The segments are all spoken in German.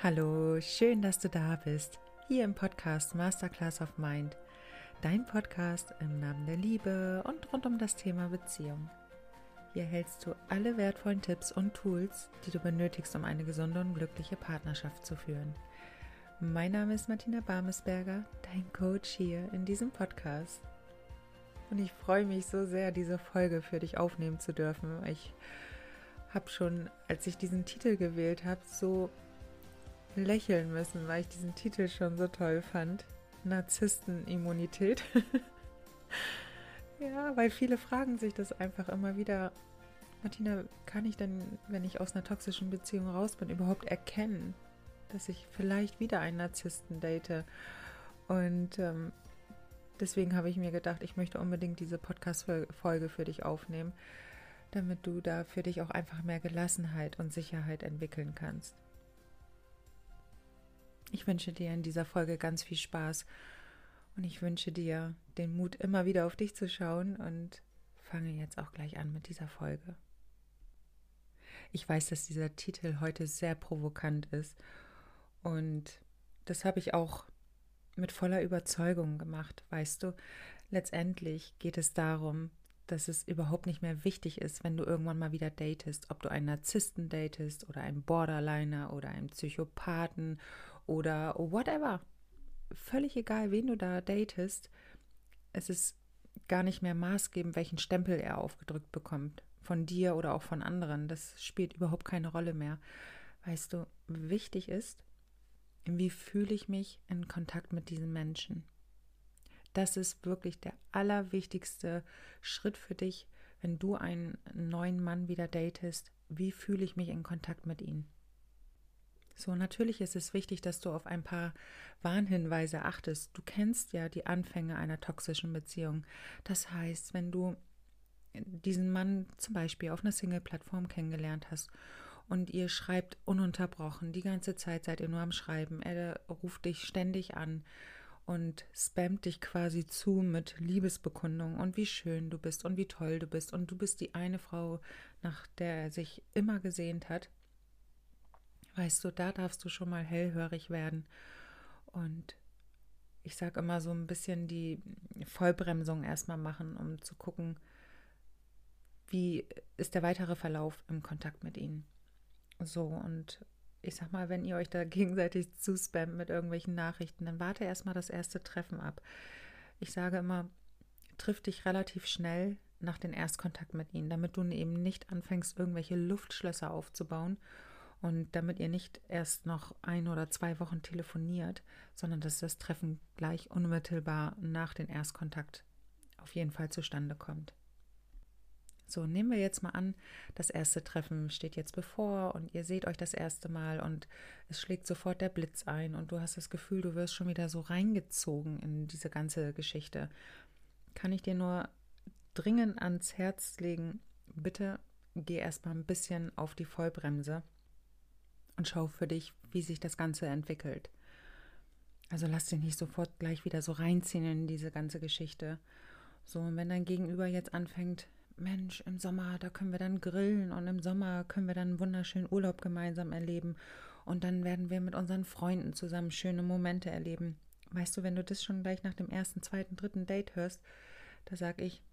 Hallo, schön, dass du da bist. Hier im Podcast Masterclass of Mind. Dein Podcast im Namen der Liebe und rund um das Thema Beziehung. Hier hältst du alle wertvollen Tipps und Tools, die du benötigst, um eine gesunde und glückliche Partnerschaft zu führen. Mein Name ist Martina Barmesberger, dein Coach hier in diesem Podcast. Und ich freue mich so sehr, diese Folge für dich aufnehmen zu dürfen. Ich habe schon, als ich diesen Titel gewählt habe, so lächeln müssen, weil ich diesen Titel schon so toll fand. Narzisstenimmunität. Ja, weil viele fragen sich das einfach immer wieder. Martina, kann ich denn, wenn ich aus einer toxischen Beziehung raus bin, überhaupt erkennen, dass ich vielleicht wieder einen Narzissten date? Und deswegen habe ich mir gedacht, ich möchte unbedingt diese Podcast-Folge für dich aufnehmen, damit du da für dich auch einfach mehr Gelassenheit und Sicherheit entwickeln kannst. Ich wünsche dir in dieser Folge ganz viel Spaß und ich wünsche dir den Mut, immer wieder auf dich zu schauen und fange jetzt auch gleich an mit dieser Folge. Ich weiß, dass dieser Titel heute sehr provokant ist und das habe ich auch mit voller Überzeugung gemacht, weißt du. Letztendlich geht es darum, dass es überhaupt nicht mehr wichtig ist, wenn du irgendwann mal wieder datest, ob du einen Narzissten datest oder einen Borderliner oder einen Psychopathen oder whatever. Völlig egal, wen du da datest. Es ist gar nicht mehr maßgebend, welchen Stempel er aufgedrückt bekommt. Von dir oder auch von anderen. Das spielt überhaupt keine Rolle mehr. Weißt du, wichtig ist, wie fühle ich mich in Kontakt mit diesem Menschen? Das ist wirklich der allerwichtigste Schritt für dich, wenn du einen neuen Mann wieder datest. Wie fühle ich mich in Kontakt mit ihm? So, natürlich ist es wichtig, dass du auf ein paar Warnhinweise achtest. Du kennst ja die Anfänge einer toxischen Beziehung. Das heißt, wenn du diesen Mann zum Beispiel auf einer Single-Plattform kennengelernt hast und ihr schreibt ununterbrochen, die ganze Zeit seid ihr nur am Schreiben, er ruft dich ständig an und spammt dich quasi zu mit Liebesbekundungen und wie schön du bist und wie toll du bist und du bist die eine Frau, nach der er sich immer gesehnt hat. Weißt du, da darfst du schon mal hellhörig werden und ich sage immer so ein bisschen die Vollbremsung erstmal machen, um zu gucken, wie ist der weitere Verlauf im Kontakt mit ihnen. So, und ich sag mal, wenn ihr euch da gegenseitig zuspammt mit irgendwelchen Nachrichten, dann warte erstmal das erste Treffen ab. Ich sage immer, triff dich relativ schnell nach dem Erstkontakt mit ihnen, damit du eben nicht anfängst, irgendwelche Luftschlösser aufzubauen und damit ihr nicht erst noch 1 oder 2 Wochen telefoniert, sondern dass das Treffen gleich unmittelbar nach dem Erstkontakt auf jeden Fall zustande kommt. So, nehmen wir jetzt mal an, das erste Treffen steht jetzt bevor und ihr seht euch das erste Mal und es schlägt sofort der Blitz ein und du hast das Gefühl, du wirst schon wieder so reingezogen in diese ganze Geschichte. Kann ich dir nur dringend ans Herz legen, bitte geh erstmal ein bisschen auf die Vollbremse und schau für dich, wie sich das Ganze entwickelt. Also lass dich nicht sofort gleich wieder so reinziehen in diese ganze Geschichte. So, und wenn dein Gegenüber jetzt anfängt, Mensch, im Sommer, da können wir dann grillen und im Sommer können wir dann einen wunderschönen Urlaub gemeinsam erleben und dann werden wir mit unseren Freunden zusammen schöne Momente erleben. Weißt du, wenn du das schon gleich nach dem ersten, zweiten, dritten Date hörst, da sag ich,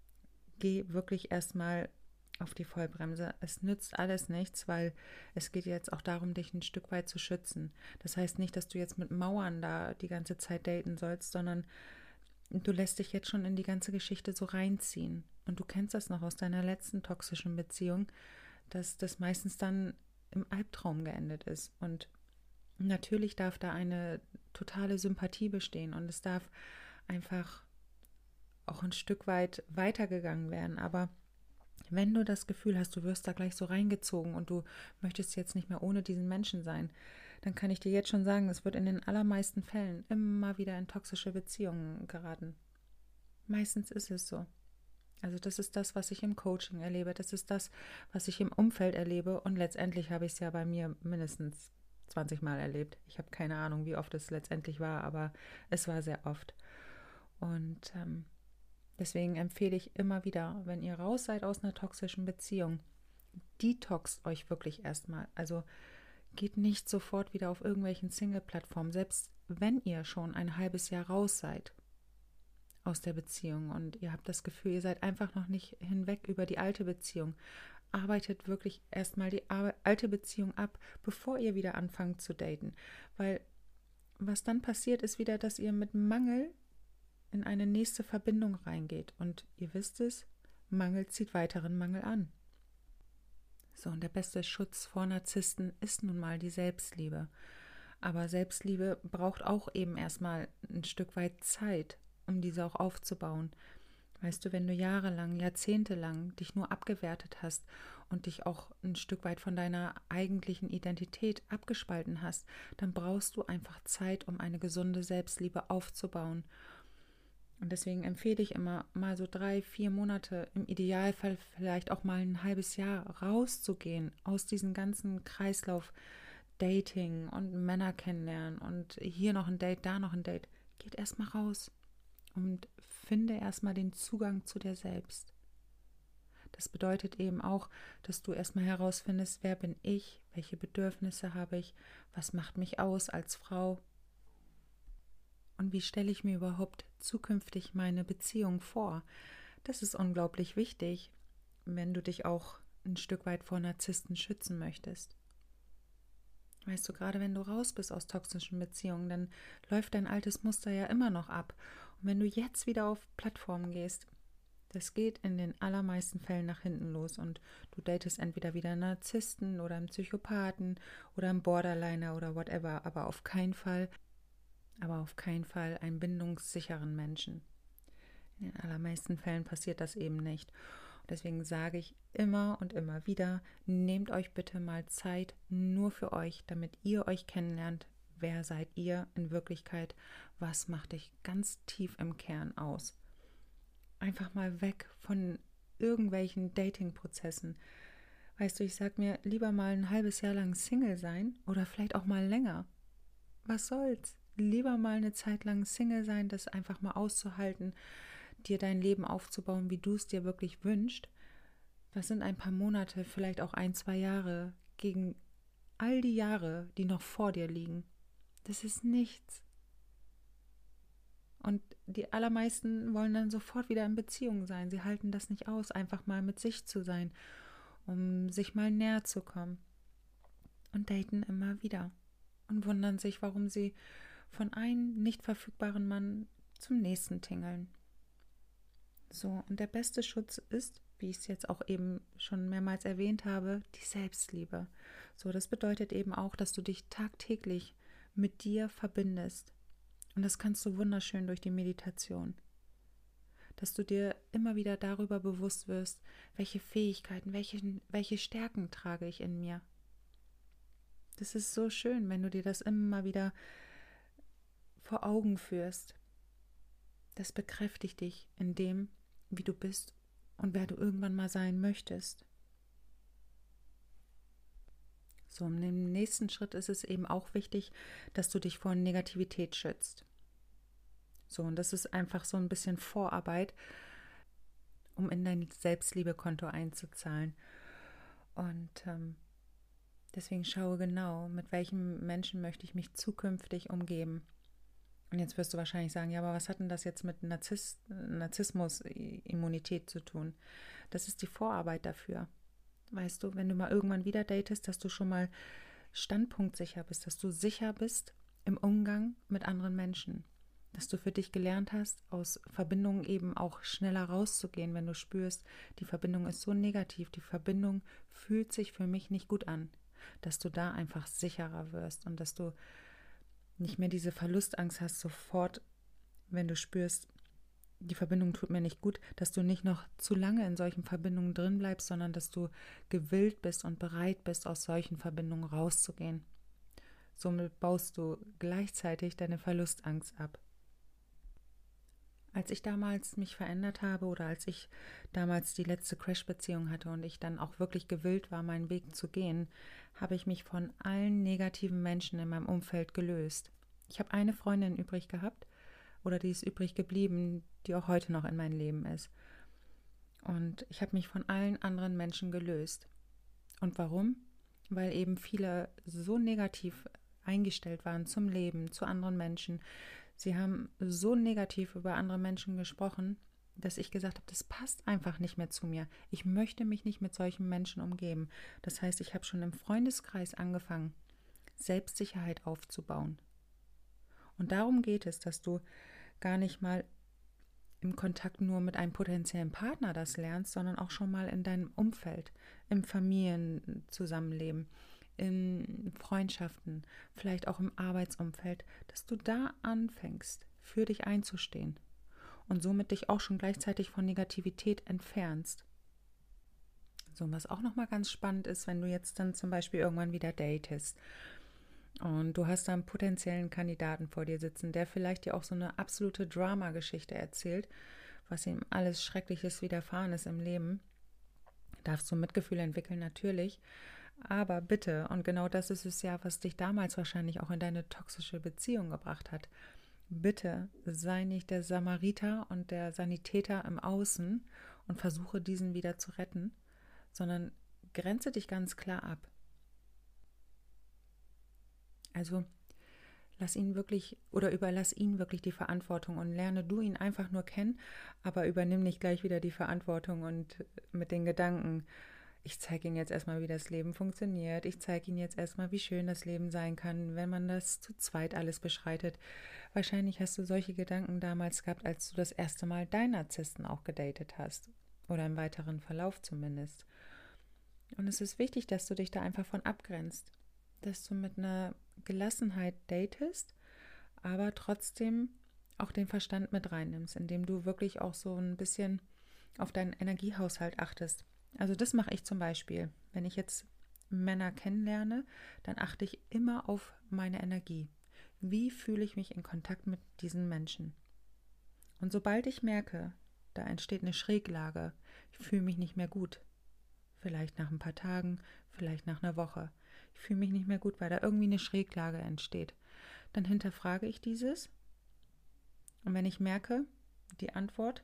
geh wirklich erstmal auf die Vollbremse. Es nützt alles nichts, weil es geht jetzt auch darum, dich ein Stück weit zu schützen. Das heißt nicht, dass du jetzt mit Mauern da die ganze Zeit daten sollst, sondern du lässt dich jetzt schon in die ganze Geschichte so reinziehen. Und du kennst das noch aus deiner letzten toxischen Beziehung, dass das meistens dann im Albtraum geendet ist. Und natürlich darf da eine totale Sympathie bestehen und es darf einfach auch ein Stück weit weitergegangen werden. Aber wenn du das Gefühl hast, du wirst da gleich so reingezogen und du möchtest jetzt nicht mehr ohne diesen Menschen sein, dann kann ich dir jetzt schon sagen, es wird in den allermeisten Fällen immer wieder in toxische Beziehungen geraten. Meistens ist es so. Also das ist das, was ich im Coaching erlebe, das ist das, was ich im Umfeld erlebe und letztendlich habe ich es ja bei mir mindestens 20 Mal erlebt. Ich habe keine Ahnung, wie oft es letztendlich war, aber es war sehr oft. Und deswegen empfehle ich immer wieder, wenn ihr raus seid aus einer toxischen Beziehung, detoxt euch wirklich erstmal. Also geht nicht sofort wieder auf irgendwelchen Single-Plattformen, selbst wenn ihr schon ein halbes Jahr raus seid aus der Beziehung und ihr habt das Gefühl, ihr seid einfach noch nicht hinweg über die alte Beziehung. Arbeitet wirklich erstmal die alte Beziehung ab, bevor ihr wieder anfangt zu daten. Weil was dann passiert, ist wieder, dass ihr mit Mangel in eine nächste Verbindung reingeht. Und ihr wisst es, Mangel zieht weiteren Mangel an. So, und der beste Schutz vor Narzissten ist nun mal die Selbstliebe. Aber Selbstliebe braucht auch eben erstmal ein Stück weit Zeit, um diese auch aufzubauen. Weißt du, wenn du jahrelang, jahrzehntelang dich nur abgewertet hast und dich auch ein Stück weit von deiner eigentlichen Identität abgespalten hast, dann brauchst du einfach Zeit, um eine gesunde Selbstliebe aufzubauen. Und deswegen empfehle ich immer, mal so 3-4 Monate, im Idealfall vielleicht auch mal ein halbes Jahr rauszugehen aus diesem ganzen Kreislauf Dating und Männer kennenlernen und hier noch ein Date, da noch ein Date. Geht erstmal raus und finde erstmal den Zugang zu dir selbst. Das bedeutet eben auch, dass du erstmal herausfindest, wer bin ich, welche Bedürfnisse habe ich, was macht mich aus als Frau und wie stelle ich mir überhaupt zukünftig meine Beziehung vor. Das ist unglaublich wichtig, wenn du dich auch ein Stück weit vor Narzissten schützen möchtest. Weißt du, gerade wenn du raus bist aus toxischen Beziehungen, dann läuft dein altes Muster ja immer noch ab. Und wenn du jetzt wieder auf Plattformen gehst, das geht in den allermeisten Fällen nach hinten los und du datest entweder wieder einen Narzissten oder einen Psychopathen oder einen Borderliner oder whatever, aber auf keinen Fall einen bindungssicheren Menschen. In den allermeisten Fällen passiert das eben nicht. Deswegen sage ich immer und immer wieder, nehmt euch bitte mal Zeit nur für euch, damit ihr euch kennenlernt. Wer seid ihr in Wirklichkeit? Was macht dich ganz tief im Kern aus? Einfach mal weg von irgendwelchen Dating-Prozessen. Weißt du, ich sag mir, lieber mal ein halbes Jahr lang Single sein oder vielleicht auch mal länger. Was soll's? Lieber mal eine Zeit lang Single sein, das einfach mal auszuhalten, dir dein Leben aufzubauen, wie du es dir wirklich wünschst. Was sind ein paar Monate, vielleicht auch 1-2 Jahre gegen all die Jahre, die noch vor dir liegen? Das ist nichts. Und die allermeisten wollen dann sofort wieder in Beziehung sein. Sie halten das nicht aus, einfach mal mit sich zu sein, um sich mal näher zu kommen. Und daten immer wieder. Und wundern sich, warum sie von einem nicht verfügbaren Mann zum nächsten tingeln. So, und der beste Schutz ist, wie ich es jetzt auch eben schon mehrmals erwähnt habe, die Selbstliebe. So, das bedeutet eben auch, dass du dich tagtäglich mit dir verbindest. Und das kannst du wunderschön durch die Meditation. Dass du dir immer wieder darüber bewusst wirst, welche Fähigkeiten, welche Stärken trage ich in mir. Das ist so schön, wenn du dir das immer wieder vor Augen führst. Das bekräftigt dich in dem, wie du bist und wer du irgendwann mal sein möchtest. So, im nächsten Schritt ist es eben auch wichtig, dass du dich vor Negativität schützt. So, und das ist einfach so ein bisschen Vorarbeit, um in dein Selbstliebekonto einzuzahlen. Und deswegen schaue genau, mit welchem Menschen möchte ich mich zukünftig umgeben. Und jetzt wirst du wahrscheinlich sagen, ja, aber was hat denn das jetzt mit Narzissmus-Immunität zu tun? Das ist die Vorarbeit dafür. Weißt du, wenn du mal irgendwann wieder datest, dass du schon mal standpunktsicher bist, dass du sicher bist im Umgang mit anderen Menschen. Dass du für dich gelernt hast, aus Verbindungen eben auch schneller rauszugehen, wenn du spürst, die Verbindung ist so negativ, die Verbindung fühlt sich für mich nicht gut an. Dass du da einfach sicherer wirst und dass du nicht mehr diese Verlustangst hast, sofort, wenn du spürst, die Verbindung tut mir nicht gut, dass du nicht noch zu lange in solchen Verbindungen drin bleibst, sondern dass du gewillt bist und bereit bist, aus solchen Verbindungen rauszugehen. Somit baust du gleichzeitig deine Verlustangst ab. Als ich damals mich verändert habe oder als ich damals die letzte Crash-Beziehung hatte und ich dann auch wirklich gewillt war, meinen Weg zu gehen, habe ich mich von allen negativen Menschen in meinem Umfeld gelöst. Ich habe eine Freundin übrig gehabt oder die ist übrig geblieben, die auch heute noch in meinem Leben ist. Und ich habe mich von allen anderen Menschen gelöst. Und warum? weil eben viele so negativ eingestellt waren zum Leben, zu anderen Menschen. Sie haben so negativ über andere Menschen gesprochen, dass ich gesagt habe, das passt einfach nicht mehr zu mir. Ich möchte mich nicht mit solchen Menschen umgeben. Das heißt, ich habe schon im Freundeskreis angefangen, Selbstsicherheit aufzubauen. Und darum geht es, dass du gar nicht mal im Kontakt nur mit einem potenziellen Partner das lernst, sondern auch schon mal in deinem Umfeld, im Familienzusammenleben, in Freundschaften, vielleicht auch im Arbeitsumfeld, dass du da anfängst, für dich einzustehen und somit dich auch schon gleichzeitig von Negativität entfernst. So, was auch nochmal ganz spannend ist, wenn du jetzt dann zum Beispiel irgendwann wieder datest und du hast da einen potenziellen Kandidaten vor dir sitzen, der vielleicht dir auch so eine absolute Drama-Geschichte erzählt, was ihm alles Schreckliches widerfahren ist im Leben. Darfst du Mitgefühl entwickeln, natürlich. Aber bitte, und genau das ist es ja, was dich damals wahrscheinlich auch in deine toxische Beziehung gebracht hat. Bitte sei nicht der Samariter und der Sanitäter im Außen und versuche diesen wieder zu retten, sondern grenze dich ganz klar ab. Also lass ihn wirklich oder überlass ihn wirklich die Verantwortung und lerne du ihn einfach nur kennen, aber übernimm nicht gleich wieder die Verantwortung und mit den Gedanken, ich zeige Ihnen jetzt erstmal, wie das Leben funktioniert. Ich zeige Ihnen jetzt erstmal, wie schön das Leben sein kann, wenn man das zu zweit alles beschreitet. Wahrscheinlich hast du solche Gedanken damals gehabt, als du das erste Mal deinen Narzissten auch gedatet hast. Oder im weiteren Verlauf zumindest. Und es ist wichtig, dass du dich da einfach von abgrenzt. Dass du mit einer Gelassenheit datest, aber trotzdem auch den Verstand mit reinnimmst, indem du wirklich auch so ein bisschen auf deinen Energiehaushalt achtest. Also das mache ich zum Beispiel. Wenn ich jetzt Männer kennenlerne, dann achte ich immer auf meine Energie. Wie fühle ich mich in Kontakt mit diesen Menschen? Und sobald ich merke, da entsteht eine Schräglage, ich fühle mich nicht mehr gut, vielleicht nach ein paar Tagen, vielleicht nach einer Woche, ich fühle mich nicht mehr gut, weil da irgendwie eine Schräglage entsteht, dann hinterfrage ich dieses. Und wenn ich merke, die Antwort,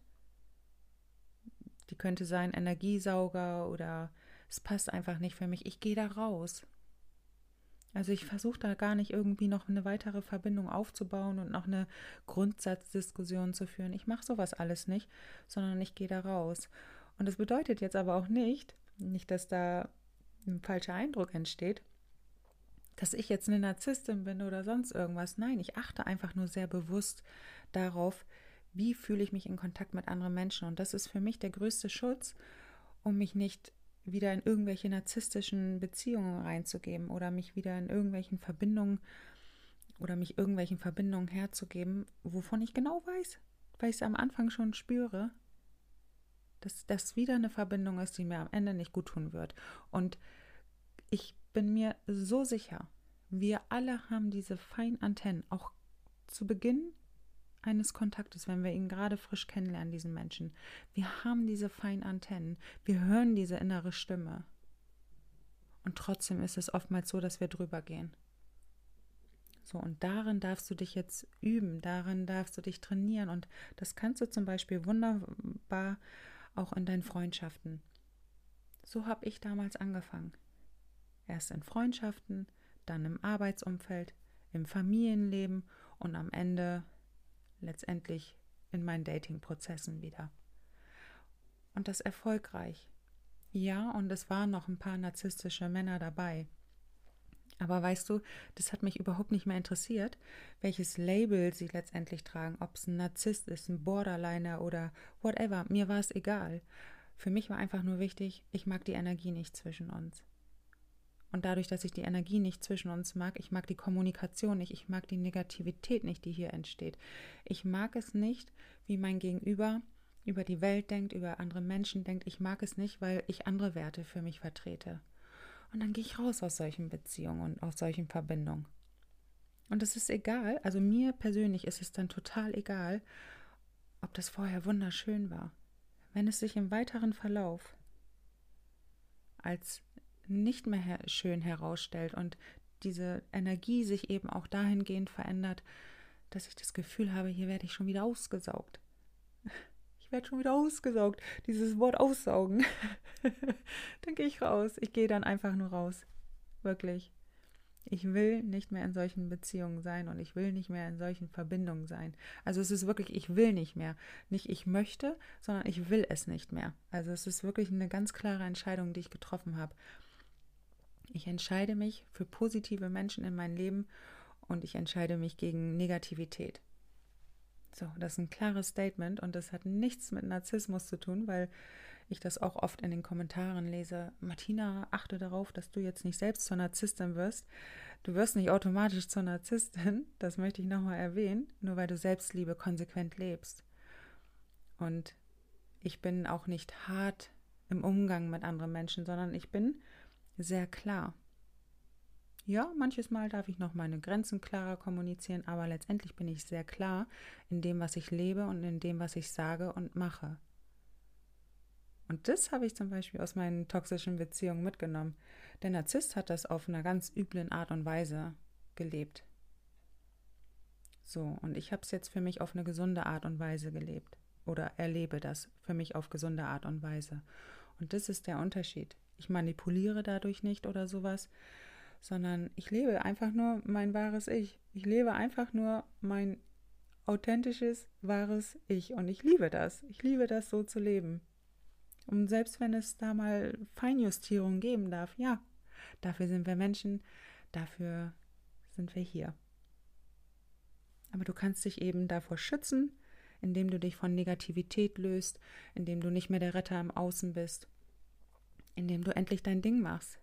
die könnte sein Energiesauger oder es passt einfach nicht für mich, ich gehe da raus. Also ich versuche da gar nicht irgendwie noch eine weitere Verbindung aufzubauen und noch eine Grundsatzdiskussion zu führen. Ich mache sowas alles nicht, sondern ich gehe da raus. Und das bedeutet jetzt aber auch nicht, dass da ein falscher Eindruck entsteht, dass ich jetzt eine Narzisstin bin oder sonst irgendwas. Nein, ich achte einfach nur sehr bewusst darauf, wie fühle ich mich in Kontakt mit anderen Menschen. Und das ist für mich der größte Schutz, um mich nicht wieder in irgendwelche narzisstischen Beziehungen reinzugeben oder mich wieder in irgendwelchen Verbindungen oder mich irgendwelchen Verbindungen herzugeben, wovon ich genau weiß, weil ich es am Anfang schon spüre, dass das wieder eine Verbindung ist, die mir am Ende nicht gut tun wird. Und ich bin mir so sicher, wir alle haben diese feinen Antennen, auch zu Beginn eines Kontaktes, wenn wir ihn gerade frisch kennenlernen, diesen Menschen. Wir haben diese feinen Antennen, wir hören diese innere Stimme. Und trotzdem ist es oftmals so, dass wir drüber gehen. So, und darin darfst du dich jetzt üben, darin darfst du dich trainieren. Und das kannst du zum Beispiel wunderbar auch in deinen Freundschaften. So habe ich damals angefangen. Erst in Freundschaften, dann im Arbeitsumfeld, im Familienleben und am Ende letztendlich in meinen Dating-Prozessen wieder. Und das erfolgreich. Ja, und es waren noch ein paar narzisstische Männer dabei. Aber weißt du, das hat mich überhaupt nicht mehr interessiert, welches Label sie letztendlich tragen, ob es ein Narzisst ist, ein Borderliner oder whatever. Mir war es egal. Für mich war einfach nur wichtig, ich mag die Energie nicht zwischen uns. Und dadurch, dass ich die Energie nicht zwischen uns mag, ich mag die Kommunikation nicht, ich mag die Negativität nicht, die hier entsteht. Ich mag es nicht, wie mein Gegenüber über die Welt denkt, über andere Menschen denkt. Ich mag es nicht, weil ich andere Werte für mich vertrete. Und dann gehe ich raus aus solchen Beziehungen und aus solchen Verbindungen. Und es ist egal, also mir persönlich ist es dann total egal, ob das vorher wunderschön war. Wenn es sich im weiteren Verlauf als nicht mehr schön herausstellt und diese Energie sich eben auch dahingehend verändert, dass ich das Gefühl habe, hier werde ich schon wieder ausgesaugt. Ich werde schon wieder ausgesaugt. Dieses Wort aussaugen. Dann gehe ich raus. Ich gehe dann einfach nur raus. wirklich. Ich will nicht mehr in solchen Beziehungen sein und ich will nicht mehr in solchen Verbindungen sein. Also es ist wirklich, ich will nicht mehr. Nicht ich möchte, sondern ich will es nicht mehr. Also es ist wirklich eine ganz klare Entscheidung, die ich getroffen habe. Ich entscheide mich für positive Menschen in mein Leben und ich entscheide mich gegen Negativität. So, das ist ein klares Statement und das hat nichts mit Narzissmus zu tun, weil ich das auch oft in den Kommentaren lese. Martina, achte darauf, dass du jetzt nicht selbst zur Narzisstin wirst. Du wirst nicht automatisch zur Narzisstin, das möchte ich nochmal erwähnen, nur weil du Selbstliebe konsequent lebst. Und ich bin auch nicht hart im Umgang mit anderen Menschen, sondern ich bin sehr klar. Ja, manches Mal darf ich noch meine Grenzen klarer kommunizieren, aber letztendlich bin ich sehr klar in dem, was ich lebe und in dem, was ich sage und mache. Und das habe ich zum Beispiel aus meinen toxischen Beziehungen mitgenommen. Der Narzisst hat das auf einer ganz üblen Art und Weise gelebt. So, und ich habe es jetzt für mich auf eine gesunde Art und Weise gelebt. Oder erlebe das für mich auf gesunde Art und Weise. Und das ist der Unterschied. Ich manipuliere dadurch nicht oder sowas, sondern ich lebe einfach nur mein wahres Ich. Ich lebe einfach nur mein authentisches, wahres Ich. Und ich liebe das. Ich liebe das, so zu leben. Und selbst wenn es da mal Feinjustierungen geben darf, ja, dafür sind wir Menschen, dafür sind wir hier. Aber du kannst dich eben davor schützen, indem du dich von Negativität löst, indem du nicht mehr der Retter im Außen bist, indem du endlich dein Ding machst.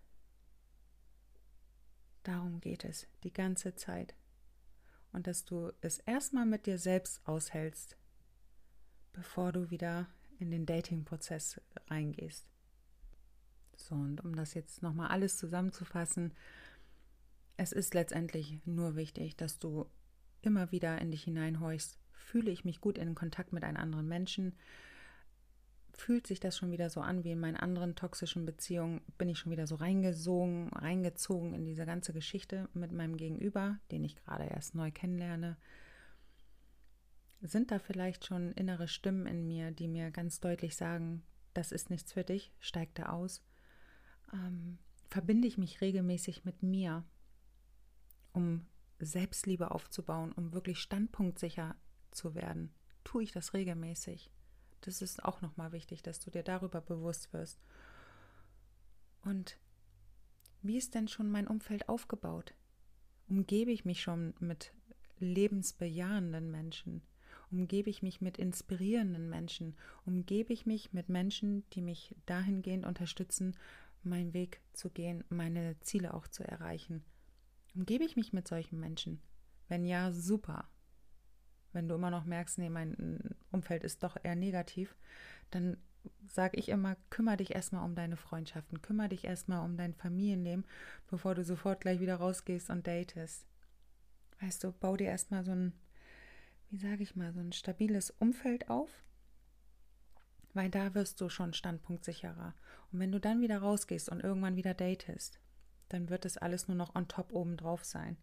Darum geht es die ganze Zeit. Und dass du es erstmal mit dir selbst aushältst, bevor du wieder in den Dating-Prozess reingehst. So, und um das jetzt nochmal alles zusammenzufassen, es ist letztendlich nur wichtig, dass du immer wieder in dich hineinhorchst. Fühle ich mich gut in Kontakt mit einem anderen Menschen? Fühlt sich das schon wieder so an wie in meinen anderen toxischen Beziehungen? Bin ich schon wieder so reingezogen in diese ganze Geschichte mit meinem Gegenüber, den ich gerade erst neu kennenlerne? Sind da vielleicht schon innere Stimmen in mir, die mir ganz deutlich sagen, das ist nichts für dich, steig da aus? Verbinde ich mich regelmäßig mit mir, um Selbstliebe aufzubauen, um wirklich standpunktsicher zu werden? Tue ich das regelmäßig? Das ist auch nochmal wichtig, dass du dir darüber bewusst wirst. Und wie ist denn schon mein Umfeld aufgebaut? Umgebe ich mich schon mit lebensbejahenden Menschen? Umgebe ich mich mit inspirierenden Menschen? Umgebe ich mich mit Menschen, die mich dahingehend unterstützen, meinen Weg zu gehen, meine Ziele auch zu erreichen? Umgebe ich mich mit solchen Menschen? Wenn ja, super. Wenn du immer noch merkst, nee, mein Umfeld ist doch eher negativ, dann sage ich immer, kümmere dich erstmal um deine Freundschaften, kümmere dich erstmal um dein Familienleben, bevor du sofort gleich wieder rausgehst und datest. Weißt du, bau dir erstmal so ein, wie sage ich mal, so ein stabiles Umfeld auf, weil da wirst du schon standpunktsicherer. Und wenn du dann wieder rausgehst und irgendwann wieder datest, dann wird es alles nur noch on top obendrauf sein.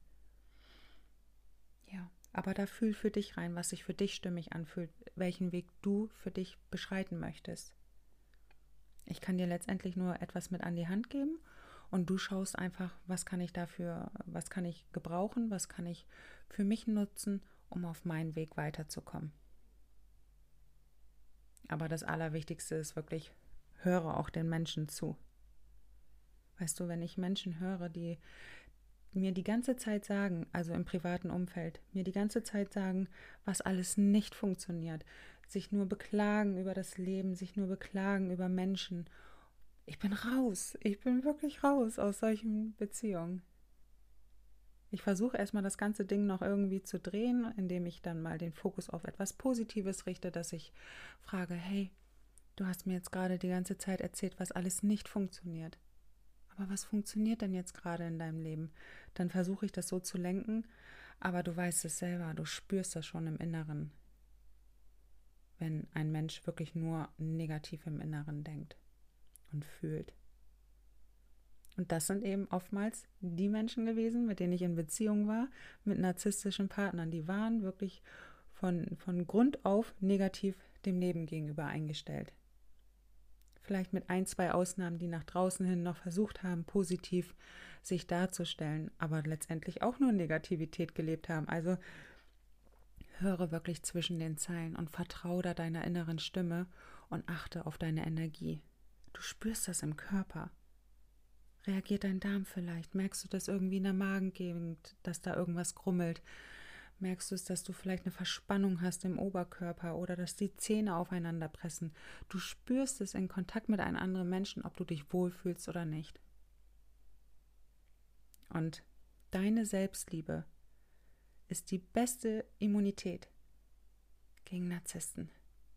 Ja, aber da fühl für dich rein, was sich für dich stimmig anfühlt, welchen Weg du für dich beschreiten möchtest. Ich kann dir letztendlich nur etwas mit an die Hand geben und du schaust einfach, was kann ich dafür, was kann ich gebrauchen, was kann ich für mich nutzen, um auf meinen Weg weiterzukommen. Aber das Allerwichtigste ist wirklich, höre auch den Menschen zu. Weißt du, wenn ich Menschen höre, die mir die ganze Zeit sagen, also im privaten Umfeld, mir die ganze Zeit sagen, was alles nicht funktioniert, sich nur beklagen über das Leben, sich nur beklagen über Menschen. Ich bin raus, ich bin wirklich raus aus solchen Beziehungen. Ich versuche erstmal das ganze Ding noch irgendwie zu drehen, indem ich dann mal den Fokus auf etwas Positives richte, dass ich frage, hey, du hast mir jetzt gerade die ganze Zeit erzählt, was alles nicht funktioniert. Aber was funktioniert denn jetzt gerade in deinem Leben? Dann versuche ich das so zu lenken, aber du weißt es selber, du spürst das schon im Inneren, wenn ein Mensch wirklich nur negativ im Inneren denkt und fühlt. Und das sind eben oftmals die Menschen gewesen, mit denen ich in Beziehung war, mit narzisstischen Partnern. Die waren wirklich von Grund auf negativ dem Leben gegenüber eingestellt. Vielleicht mit ein, zwei Ausnahmen, die nach draußen hin noch versucht haben, positiv sich darzustellen, aber letztendlich auch nur Negativität gelebt haben. Also höre wirklich zwischen den Zeilen und vertraue da deiner inneren Stimme und achte auf deine Energie. Du spürst das im Körper. Reagiert dein Darm vielleicht? Merkst du das irgendwie in der Magengegend, dass da irgendwas grummelt? Merkst du es, dass du vielleicht eine Verspannung hast im Oberkörper oder dass die Zähne aufeinander pressen? Du spürst es in Kontakt mit einem anderen Menschen, ob du dich wohlfühlst oder nicht. Und deine Selbstliebe ist die beste Immunität gegen Narzissten.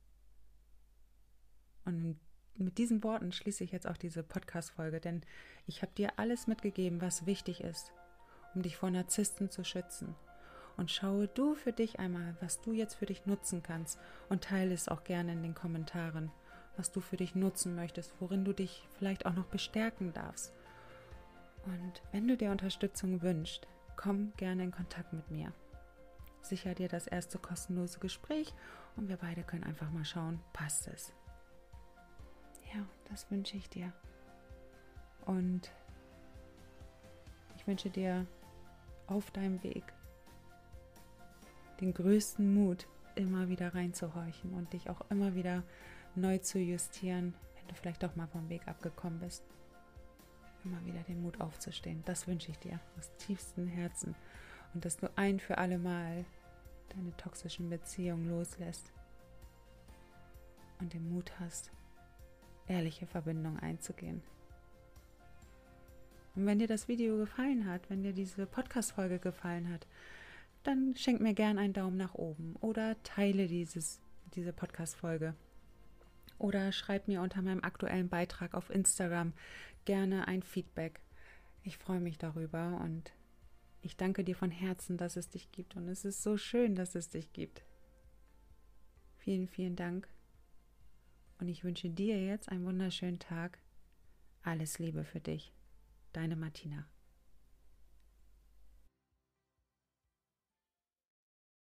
Und mit diesen Worten schließe ich jetzt auch diese Podcast-Folge, denn ich habe dir alles mitgegeben, was wichtig ist, um dich vor Narzissten zu schützen. Und schaue du für dich einmal, was du jetzt für dich nutzen kannst und teile es auch gerne in den Kommentaren, was du für dich nutzen möchtest, worin du dich vielleicht auch noch bestärken darfst. Und wenn du dir Unterstützung wünschst, komm gerne in Kontakt mit mir. Sicher dir das erste kostenlose Gespräch und wir beide können einfach mal schauen, passt es. Ja, das wünsche ich dir. Und ich wünsche dir auf deinem Weg den größten Mut, immer wieder reinzuhorchen und dich auch immer wieder neu zu justieren, wenn du vielleicht doch mal vom Weg abgekommen bist. Immer wieder den Mut aufzustehen. Das wünsche ich dir aus tiefstem Herzen. Und dass du ein für alle Mal deine toxischen Beziehungen loslässt und den Mut hast, ehrliche Verbindungen einzugehen. Und wenn dir das Video gefallen hat, wenn dir diese Podcast-Folge gefallen hat, dann schenk mir gern einen Daumen nach oben oder teile diese Podcast-Folge. Oder schreib mir unter meinem aktuellen Beitrag auf Instagram gerne ein Feedback. Ich freue mich darüber und ich danke dir von Herzen, dass es dich gibt. Und es ist so schön, dass es dich gibt. Vielen, vielen Dank. Und ich wünsche dir jetzt einen wunderschönen Tag. Alles Liebe für dich. Deine Martina.